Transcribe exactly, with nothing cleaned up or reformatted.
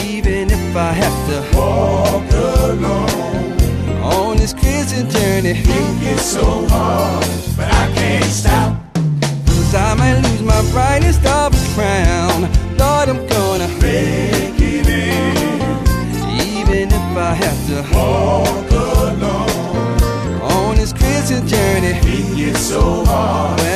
even if I have to walk alone on this Christian journey. Think it's so hard, but I can't stop. Cause I might lose my brightest of a crown. Lord, I'm gonna make it in, even if I have to walk alone on this Christian journey. Think it's so hard,